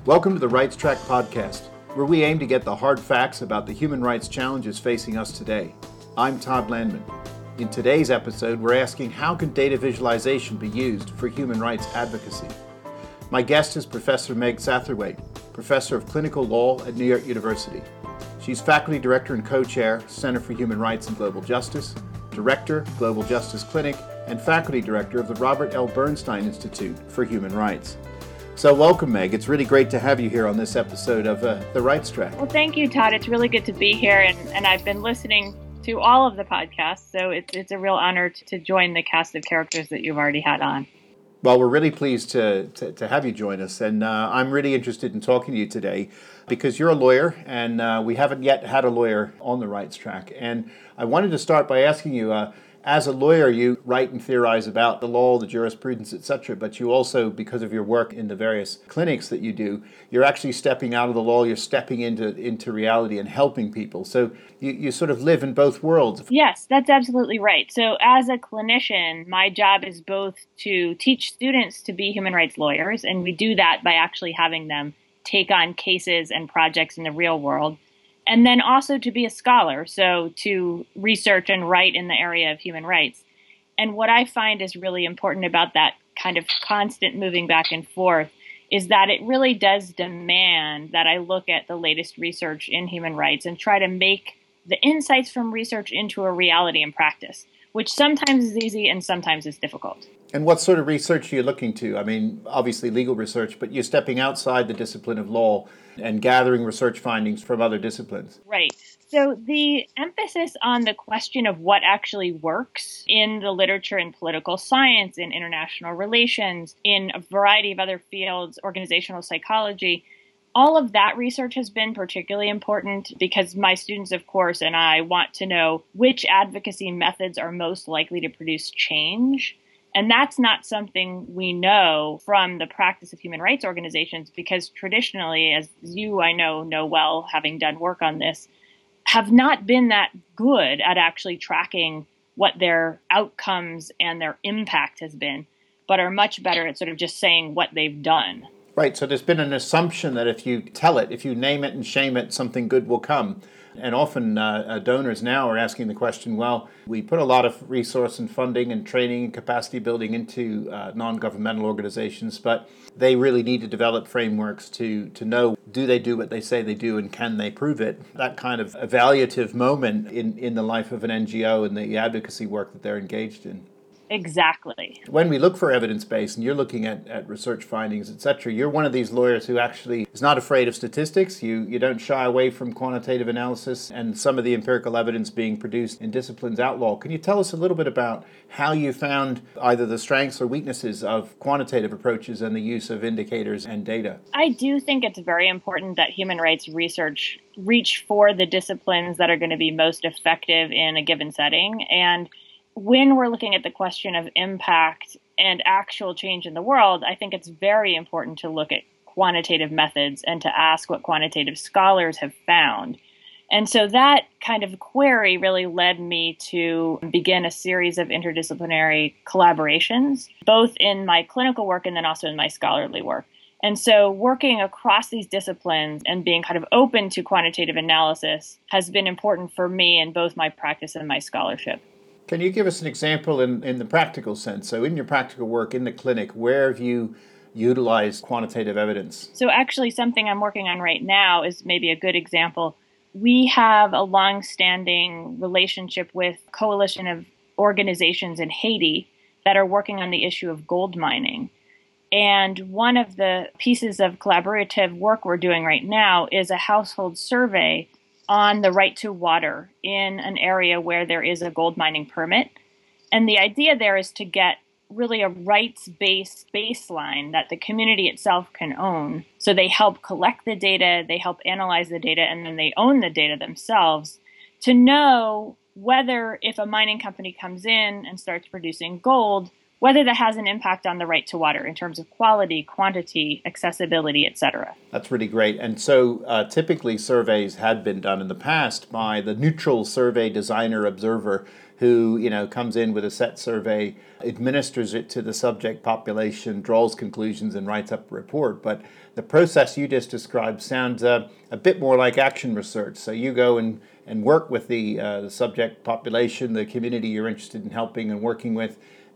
Welcome to the Rights Track podcast, where we aim to get the hard facts about the human rights challenges facing us today. I'm Todd Landman. In today's episode, we're asking how can data visualization be used for human rights advocacy? My guest is Professor Meg Satterthwaite, Professor of Clinical Law at New York University. She's Faculty Director and Co-Chair, Center for Human Rights and Global Justice, Director, Global Justice Clinic, and Faculty Director of the Robert L. Bernstein Institute for Human Rights. So welcome, Meg. It's really great to have you here on this episode of The Rights Track. Well, thank you, Todd. It's really good to be here, and I've been listening to all of the podcasts, so it's a real honor to join the cast of characters that you've already had on. Well, we're really pleased to have you join us, and I'm really interested in talking to you today because you're a lawyer, and we haven't yet had a lawyer on The Rights Track. And I wanted to start by asking you, as a lawyer, you write and theorize about the law, the jurisprudence, etc., but you also, because of your work in the various clinics that you do, you're actually stepping out of the law, you're stepping into reality and helping people. So you sort of live in both worlds. Yes, that's absolutely right. So as a clinician, my job is both to teach students to be human rights lawyers, and we do that by actually having them take on cases and projects in the real world, and then also to be a scholar, so to research and write in the area of human rights. And what I find is really important about that kind of constant moving back and forth is that it really does demand that I look at the latest research in human rights and try to make the insights from research into a reality in practice, which sometimes is easy and sometimes is difficult. And what sort of research are you looking to? I mean, obviously legal research, but you're stepping outside the discipline of law and gathering research findings from other disciplines. Right. So the emphasis on the question of what actually works in the literature in political science, in international relations, in a variety of other fields, organizational psychology, all of that research has been particularly important because my students, of course, and I want to know which advocacy methods are most likely to produce change. And that's not something we know from the practice of human rights organizations because traditionally, as you, I know well, having done work on this, have not been that good at actually tracking what their outcomes and their impact has been, but are much better at sort of just saying what they've done. Right, so there's been an assumption that if you tell it, if you name it and shame it, something good will come. And often donors now are asking the question, well, we put a lot of resource and funding and training and capacity building into non-governmental organizations, but they really need to develop frameworks to know, do they do what they say they do and can they prove it? That kind of evaluative moment in the life of an NGO and the advocacy work that they're engaged in. Exactly. When we look for evidence-based and you're looking at research findings, etc., you're one of these lawyers who actually is not afraid of statistics. You don't shy away from quantitative analysis and some of the empirical evidence being produced in disciplines outlaw. Can you tell us a little bit about how you found either the strengths or weaknesses of quantitative approaches and the use of indicators and data? I do think it's very important that human rights research reach for the disciplines that are going to be most effective in a given setting. And when we're looking at the question of impact and actual change in the world, I think it's very important to look at quantitative methods and to ask what quantitative scholars have found. And so that kind of query really led me to begin a series of interdisciplinary collaborations, both in my clinical work and then also in my scholarly work. And so working across these disciplines and being kind of open to quantitative analysis has been important for me in both my practice and my scholarship. Can you give us an example in the practical sense? So in your practical work in the clinic, where have you utilized quantitative evidence? So actually something I'm working on right now is maybe a good example. We have a long-standing relationship with a coalition of organizations in Haiti that are working on the issue of gold mining. And one of the pieces of collaborative work we're doing right now is a household survey on the right to water in an area where there is a gold mining permit. And the idea there is to get really a rights-based baseline that the community itself can own. So they help collect the data, they help analyze the data, and then they own the data themselves to know whether if a mining company comes in and starts producing gold, whether that has an impact on the right to water in terms of quality, quantity, accessibility, et cetera. That's really great. And so typically surveys had been done in the past by the neutral survey designer observer who, comes in with a set survey, administers it to the subject population, draws conclusions, and writes up a report. But the process you just described sounds a bit more like action research. So you go and work with the subject population, the community you're interested in helping and working with.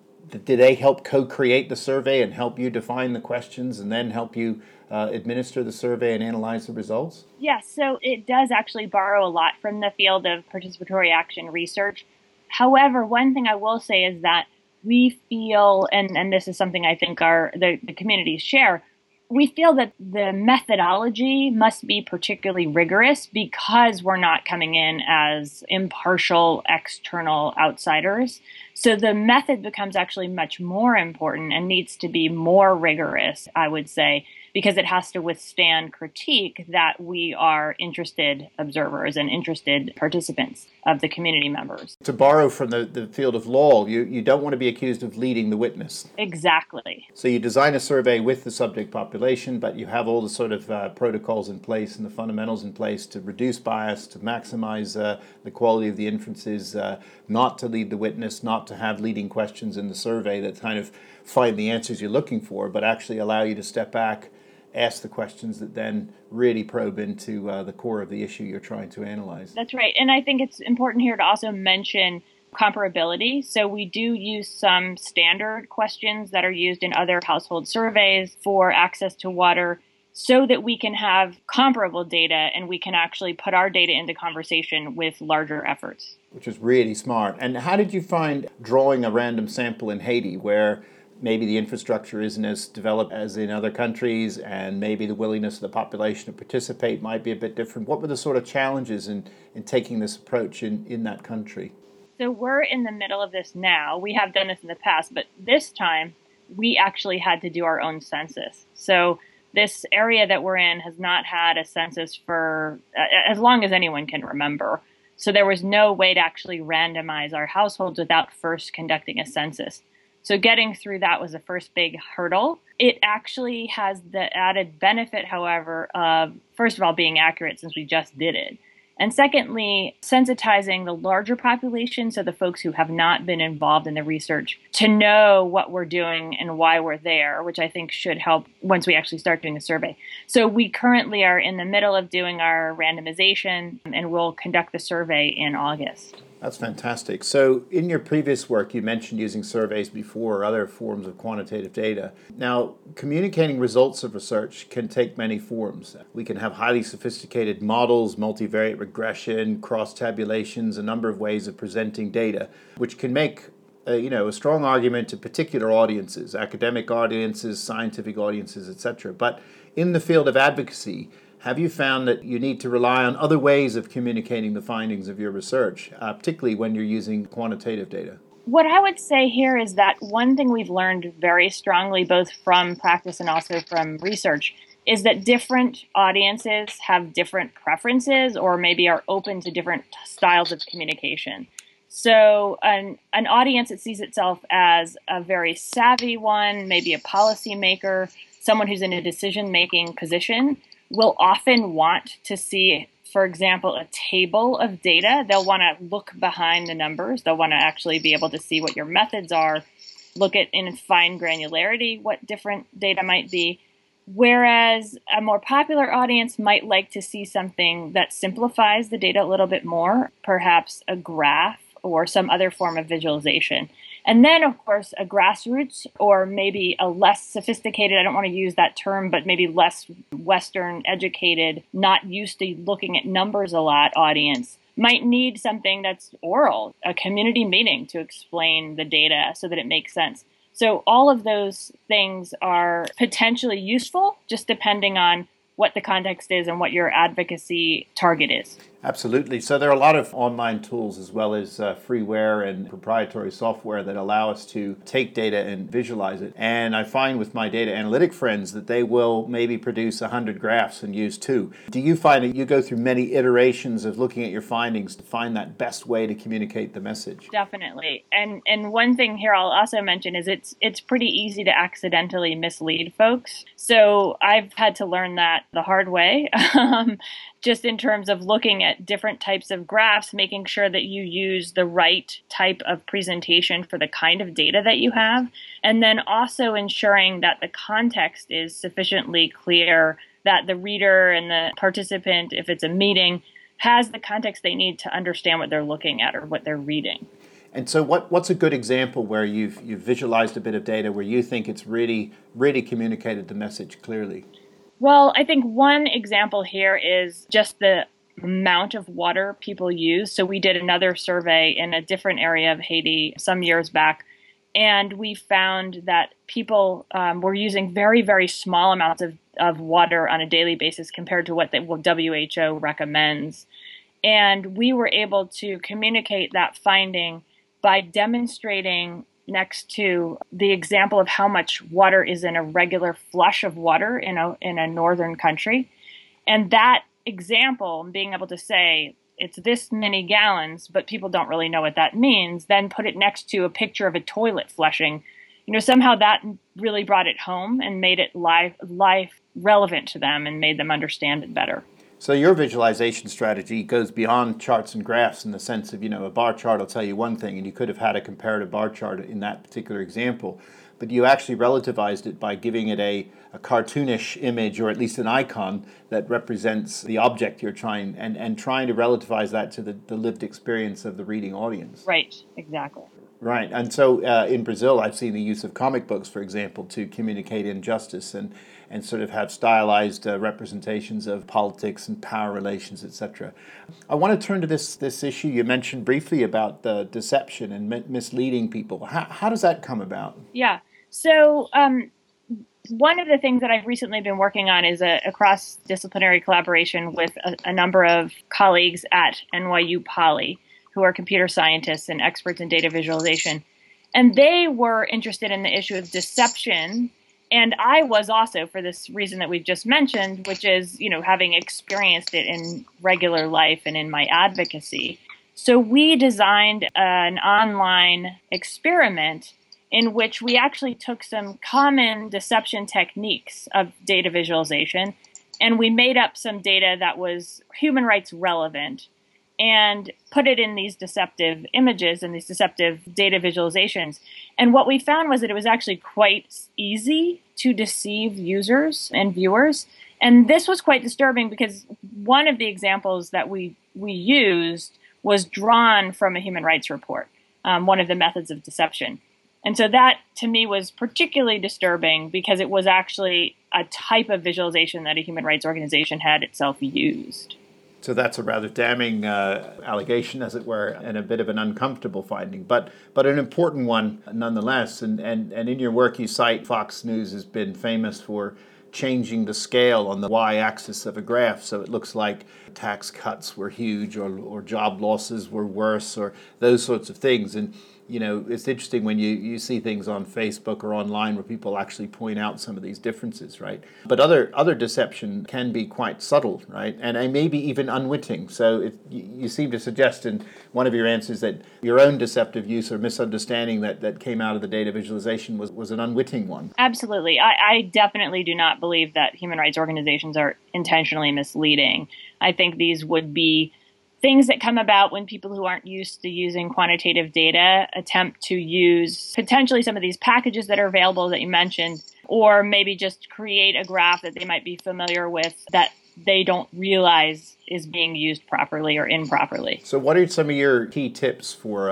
Do they help co-create the survey and help you define the questions and then help you administer the survey and analyze the results? Yes, so it does actually borrow a lot from the field of participatory action research. However, one thing I will say is that we feel, and this is something I think the communities share, we feel that the methodology must be particularly rigorous because we're not coming in as impartial external outsiders. So the method becomes actually much more important and needs to be more rigorous, I would say, because it has to withstand critique that we are interested observers and interested participants of the community members. To borrow from the field of law, you don't want to be accused of leading the witness. Exactly. So you design a survey with the subject population, but you have all the sort of protocols in place and the fundamentals in place to reduce bias, to maximize the quality of the inferences, not to lead the witness, not to have leading questions in the survey that kind of find the answers you're looking for, but actually allow you to step back, ask the questions that then really probe into the core of the issue you're trying to analyze. That's right. And I think it's important here to also mention comparability. So we do use some standard questions that are used in other household surveys for access to water so that we can have comparable data and we can actually put our data into conversation with larger efforts. Which is really smart. And how did you find drawing a random sample in Haiti where maybe the infrastructure isn't as developed as in other countries, and maybe the willingness of the population to participate might be a bit different? What were the sort of challenges in taking this approach in that country? So we're in the middle of this now. We have done this in the past, but this time we actually had to do our own census. So this area that we're in has not had a census for as long as anyone can remember. So there was no way to actually randomize our households without first conducting a census. So getting through that was the first big hurdle. It actually has the added benefit, however, of, first of all, being accurate since we just did it. And secondly, sensitizing the larger population, so the folks who have not been involved in the research, to know what we're doing and why we're there, which I think should help once we actually start doing the survey. So we currently are in the middle of doing our randomization, and we'll conduct the survey in August. That's fantastic. So in your previous work, you mentioned using surveys before or other forms of quantitative data. Now, communicating results of research can take many forms. We can have highly sophisticated models, multivariate regression, cross-tabulations, a number of ways of presenting data, which can make a strong argument to particular audiences, academic audiences, scientific audiences, etc. But in the field of advocacy, have you found that you need to rely on other ways of communicating the findings of your research, particularly when you're using quantitative data? What I would say here is that one thing we've learned very strongly, both from practice and also from research, is that different audiences have different preferences or maybe are open to different styles of communication. So an audience that sees itself as a very savvy one, maybe a policymaker, someone who's in a decision-making position, will often want to see, for example, a table of data. They'll want to look behind the numbers. They'll want to actually be able to see what your methods are, look at in fine granularity what different data might be. Whereas a more popular audience might like to see something that simplifies the data a little bit more, perhaps a graph or some other form of visualization. And then, of course, a grassroots or maybe a less sophisticated, I don't want to use that term, but maybe less Western educated, not used to looking at numbers a lot audience might need something that's oral, a community meeting to explain the data so that it makes sense. So all of those things are potentially useful, just depending on what the context is and what your advocacy target is. Absolutely. So there are a lot of online tools as well as freeware and proprietary software that allow us to take data and visualize it. And I find with my data analytic friends that they will maybe produce 100 graphs and use 2. Do you find that you go through many iterations of looking at your findings to find that best way to communicate the message? Definitely. And one thing here I'll also mention is it's pretty easy to accidentally mislead folks. So I've had to learn that the hard way. Just in terms of looking at different types of graphs, making sure that you use the right type of presentation for the kind of data that you have, and then also ensuring that the context is sufficiently clear, that the reader and the participant, if it's a meeting, has the context they need to understand what they're looking at or what they're reading. And so what's a good example where you've visualized a bit of data where you think it's really communicated the message clearly? Well, I think one example here is just the amount of water people use. So we did another survey in a different area of Haiti some years back, and we found that people were using very, very small amounts of water on a daily basis compared to what the WHO recommends. And we were able to communicate that finding by demonstrating next to the example of how much water is in a regular flush of water in a northern country. And that example, being able to say it's this many gallons, but people don't really know what that means, then put it next to a picture of a toilet flushing, somehow that really brought it home and made it life relevant to them and made them understand it better. So your visualization strategy goes beyond charts and graphs in the sense of, a bar chart will tell you one thing, and you could have had a comparative bar chart in that particular example, but you actually relativized it by giving it a cartoonish image, or at least an icon that represents the object you're trying, and trying to relativize that to the lived experience of the reading audience. Right, exactly. Right, and so in Brazil, I've seen the use of comic books, for example, to communicate injustice and sort of have stylized representations of politics and power relations, etc. I want to turn to this issue you mentioned briefly about the deception and misleading people. How does that come about? Yeah, so one of the things that I've recently been working on is a cross-disciplinary collaboration with a number of colleagues at NYU Poly, who are computer scientists and experts in data visualization. And they were interested in the issue of deception. And I was also, for this reason that we've just mentioned, which is, having experienced it in regular life and in my advocacy. So we designed an online experiment in which we actually took some common deception techniques of data visualization, and we made up some data that was human rights relevant and put it in these deceptive images and these deceptive data visualizations. And what we found was that it was actually quite easy to deceive users and viewers. And this was quite disturbing because one of the examples that we used was drawn from a human rights report, one of the methods of deception. And so that, to me, was particularly disturbing because it was actually a type of visualization that a human rights organization had itself used. So that's a rather damning allegation, as it were, and a bit of an uncomfortable finding, but an important one nonetheless. And in your work, you cite Fox News has been famous for changing the scale on the y-axis of a graph, so it looks like tax cuts were huge, or job losses were worse, or those sorts of things. And it's interesting when you see things on Facebook or online where people actually point out some of these differences, right? But other deception can be quite subtle, right? And maybe even unwitting. So you seem to suggest in one of your answers that your own deceptive use or misunderstanding that came out of the data visualization was an unwitting one. Absolutely. I definitely do not believe that human rights organizations are intentionally misleading. I think these would be things that come about when people who aren't used to using quantitative data attempt to use potentially some of these packages that are available that you mentioned, or maybe just create a graph that they might be familiar with that they don't realize is being used properly or improperly. So what are some of your key tips for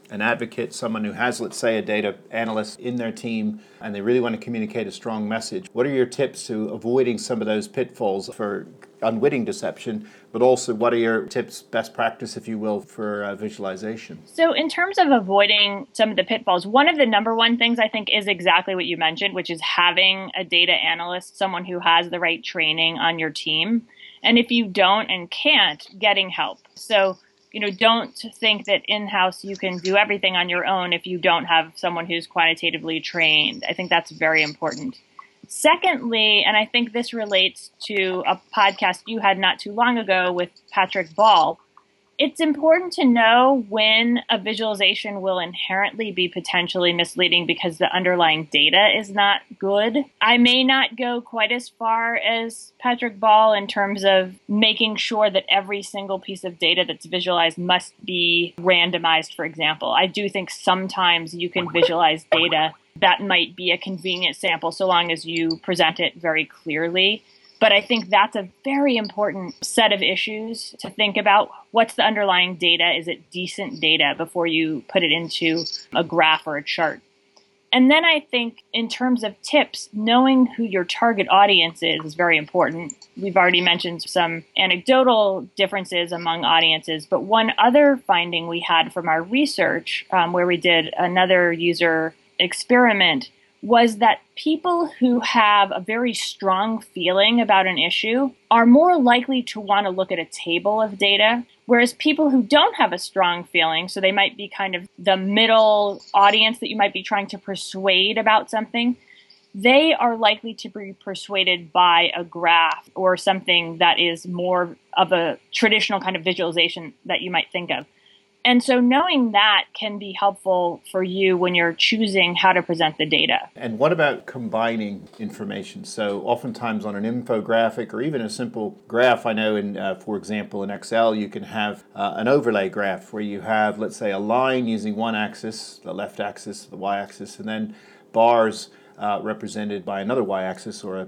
an advocate, someone who has, let's say, a data analyst in their team, and they really want to communicate a strong message, what are your tips to avoiding some of those pitfalls for unwitting deception, but also what are your tips, best practice, if you will, for visualization? So in terms of avoiding some of the pitfalls, one of the number one things I think is exactly what you mentioned, which is having a data analyst, someone who has the right training on your team. And if you don't and can't, getting help. So, don't think that in-house you can do everything on your own if you don't have someone who's quantitatively trained. I think that's very important. Secondly, and I think this relates to a podcast you had not too long ago with Patrick Ball, it's important to know when a visualization will inherently be potentially misleading because the underlying data is not good. I may not go quite as far as Patrick Ball in terms of making sure that every single piece of data that's visualized must be randomized, for example. I do think sometimes you can visualize data that might be a convenient sample so long as you present it very clearly. But I think that's a very important set of issues to think about. What's the underlying data? Is it decent data before you put it into a graph or a chart? And then I think in terms of tips, knowing who your target audience is very important. We've already mentioned some anecdotal differences among audiences, but one other finding we had from our research, where we did another user experiment, was that people who have a very strong feeling about an issue are more likely to want to look at a table of data, whereas people who don't have a strong feeling, so they might be kind of the middle audience that you might be trying to persuade about something, they are likely to be persuaded by a graph or something that is more of a traditional kind of visualization that you might think of. And so knowing that can be helpful for you when you're choosing how to present the data. And what about combining information? So oftentimes on an infographic or even a simple graph, I know for example, in Excel, you can have an overlay graph where you have, let's say, a line using one axis, the left axis, the y-axis, and then bars represented by another y-axis or a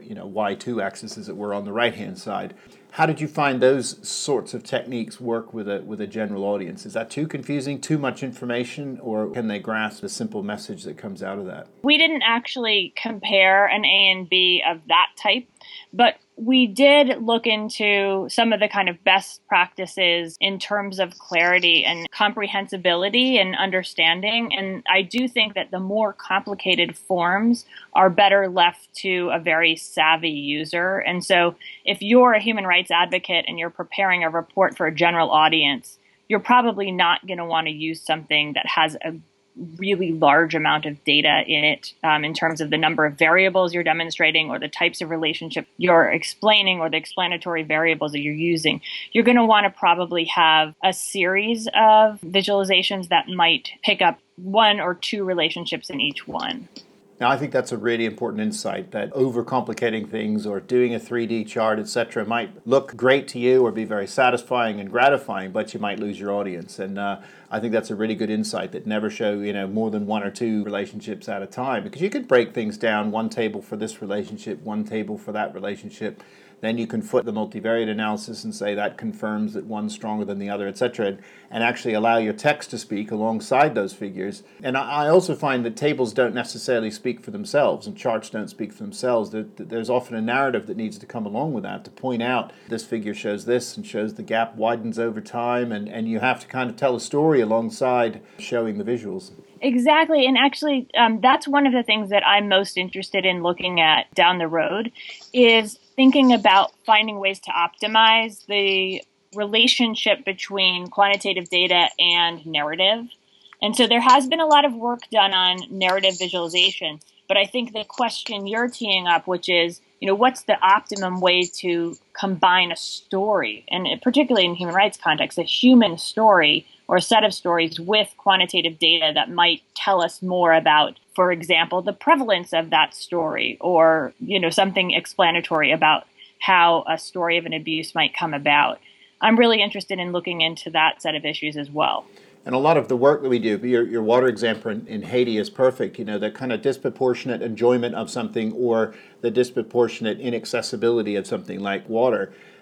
y2 axis, as it were, on the right-hand side. How did you find those sorts of techniques work with a general audience? Is that too confusing, too much information, or can they grasp the simple message that comes out of that? We didn't actually compare an A and B of that type, but we did look into some of the kind of best practices in terms of clarity and comprehensibility and understanding. And I do think that the more complicated forms are better left to a very savvy user. And so if you're a human rights advocate and you're preparing a report for a general audience, you're probably not going to want to use something that has a really large amount of data in it in terms of the number of variables you're demonstrating or the types of relationship you're explaining or the explanatory variables that you're using. You're going to want to probably have a series of visualizations that might pick up one or two relationships in each one. Now, I think that's a really important insight, that overcomplicating things or doing a 3D chart, etc., might look great to you or be very satisfying and gratifying, but you might lose your audience. And I think that's a really good insight, that never show more than one or two relationships at a time, because you could break things down, one table for this relationship, one table for that relationship. Then you can foot the multivariate analysis and say that confirms that one's stronger than the other, etc., and actually allow your text to speak alongside those figures. And I also find that tables don't necessarily speak for themselves and charts don't speak for themselves. There's often a narrative that needs to come along with that to point out this figure shows this and shows the gap widens over time, and you have to kind of tell a story alongside showing the visuals. Exactly. And actually, that's one of the things that I'm most interested in looking at down the road, is thinking about finding ways to optimize the relationship between quantitative data and narrative. And so there has been a lot of work done on narrative visualization, but I think the question you're teeing up, which is, what's the optimum way to combine a story, and particularly in human rights context, a human story or a set of stories with quantitative data that might tell us more about, for example, the prevalence of that story, or, something explanatory about how a story of an abuse might come about. I'm really interested in looking into that set of issues as well. And a lot of the work that we do, your water example in Haiti is perfect, the kind of disproportionate enjoyment of something or the disproportionate inaccessibility of something like water.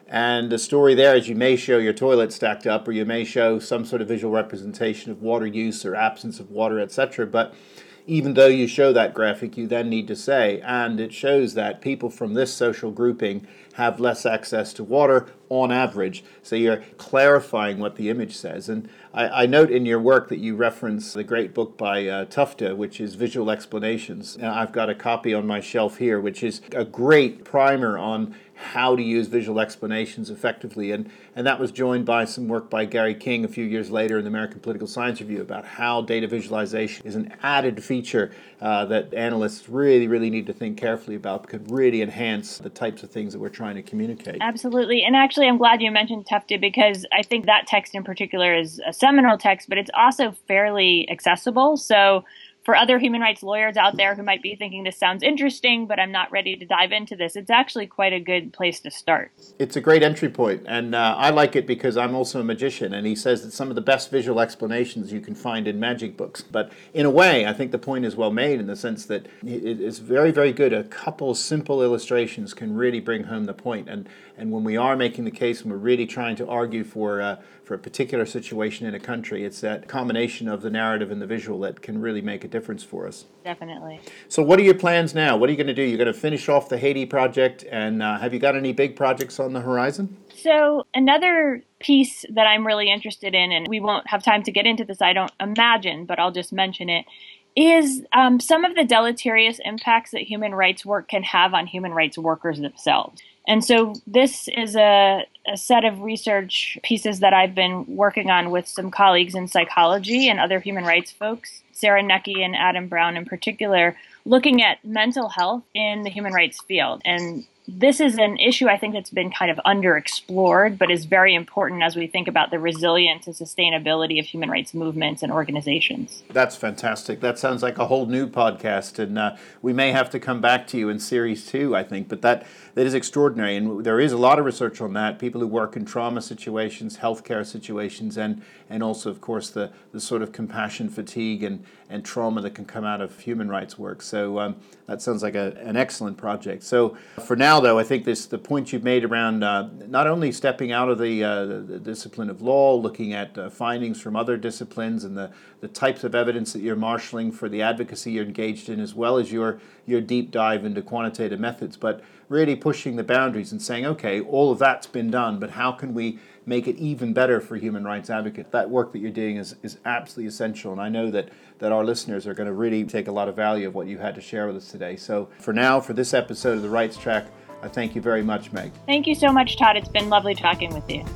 And the story there is you may show your toilet stacked up, or you may show some sort of visual representation of water use or absence of water, etc. But even though you show that graphic, you then need to say, and it shows that people from this social grouping have less access to water on average. So you're clarifying what the image says. And I note in your work that you reference the great book by Tufte, which is Visual Explanations. And I've got a copy on my shelf here, which is a great primer on how to use visual explanations effectively. And that was joined by some work by Gary King a few years later in the American Political Science Review about how data visualization is an added feature that analysts really, really need to think carefully about, could really enhance the types of things that we're trying to communicate. Absolutely. And actually, I'm glad you mentioned Tufte, because I think that text in particular is a seminal text, but it's also fairly accessible. So for other human rights lawyers out there who might be thinking this sounds interesting, but I'm not ready to dive into this, it's actually quite a good place to start. It's a great entry point, and I like it because I'm also a magician, and he says that some of the best visual explanations you can find in magic books. But in a way, I think the point is well made in the sense that it's very, very good. A couple simple illustrations can really bring home the point. And when we are making the case and we're really trying to argue for a particular situation in a country, it's that combination of the narrative and the visual that can really make a difference for us. Definitely. So what are your plans now? What are you going to do? You're going to finish off the Haiti project, and have you got any big projects on the horizon? So another piece that I'm really interested in, and we won't have time to get into this, I don't imagine, but I'll just mention it, is some of the deleterious impacts that human rights work can have on human rights workers themselves. And so this is a set of research pieces that I've been working on with some colleagues in psychology and other human rights folks, Sarah Necki and Adam Brown in particular, looking at mental health in the human rights field. And this is an issue I think that's been kind of underexplored, but is very important as we think about the resilience and sustainability of human rights movements and organizations. That's fantastic. That sounds like a whole new podcast, and we may have to come back to you in series 2, I think. But that is extraordinary, and there is a lot of research on that. People who work in trauma situations, healthcare situations, and also, of course, the sort of compassion fatigue and trauma that can come out of human rights work. So that sounds like an excellent project. So for now, though, I think the point you've made around not only stepping out of the discipline of law, looking at findings from other disciplines and the types of evidence that you're marshaling for the advocacy you're engaged in, as well as your deep dive into quantitative methods, but really pushing the boundaries and saying, okay, all of that's been done, but how can we make it even better for human rights advocates? That work that you're doing is absolutely essential, and I know that our listeners are going to really take a lot of value of what you had to share with us today. So for now, for this episode of The Rights Track, I thank you very much, Meg. Thank you so much, Todd. It's been lovely talking with you.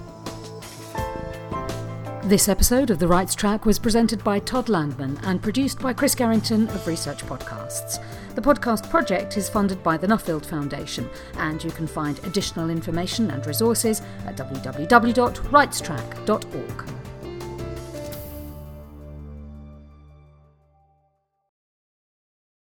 This episode of The Rights Track was presented by Todd Landman and produced by Chris Garrington of Research Podcasts. The podcast project is funded by the Nuffield Foundation, and you can find additional information and resources at www.rightstrack.org.